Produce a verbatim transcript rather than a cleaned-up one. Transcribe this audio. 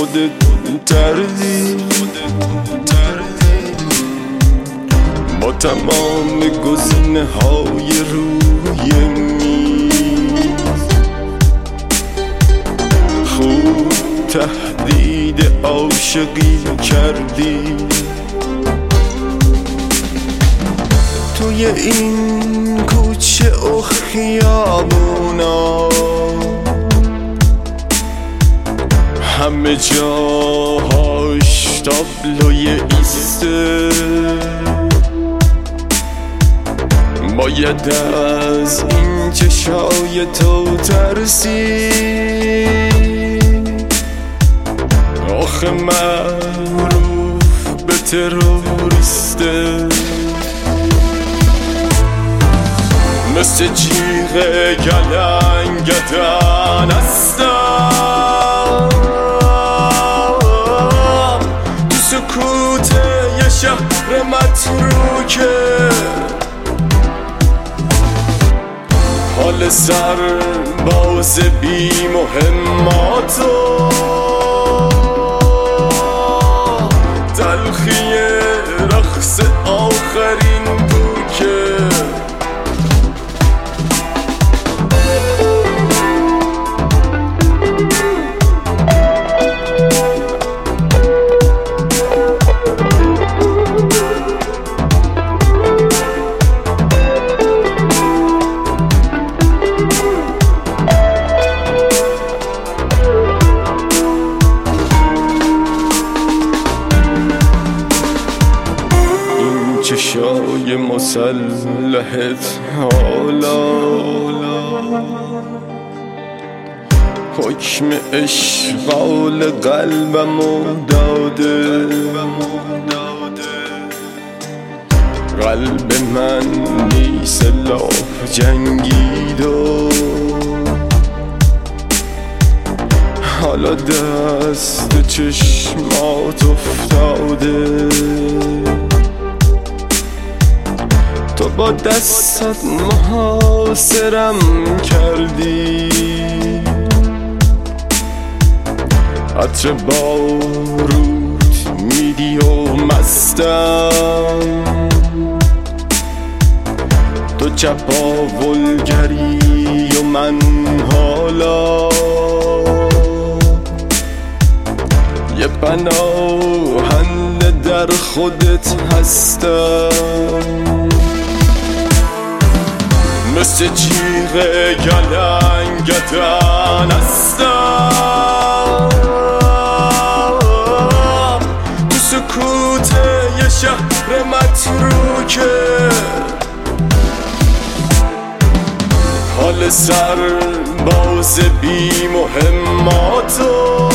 خودت تردی با تمام گزینه های روی میز. خوب تهدید عاشقی کردی توی این کوچه و خیابونا، همه جاهاش تابلوی ایسته. باید از این چشای تو ترسی، آخه معروف به تروریسته. مثل جیغ گلنگدن هستم تو سکوت یه شهر متروکه. حال سر باز بی مهماتو، تلخی رقص آخرین بوکه. چشای مسلحت حالا حکم اشغال قلبمو داده. قلب من بی سلاح جنگید و حالا دست چشمات افتاده. تو با دستت محاصرم کردی، عطر بارود میدی و مستم. تو چپاولگری و من حالا یه پناهنده در خودت هستم. مثل جیغ گلنگدن هستم تو سکوت یه شهر متروکه. حال سر باز بی مهماتو،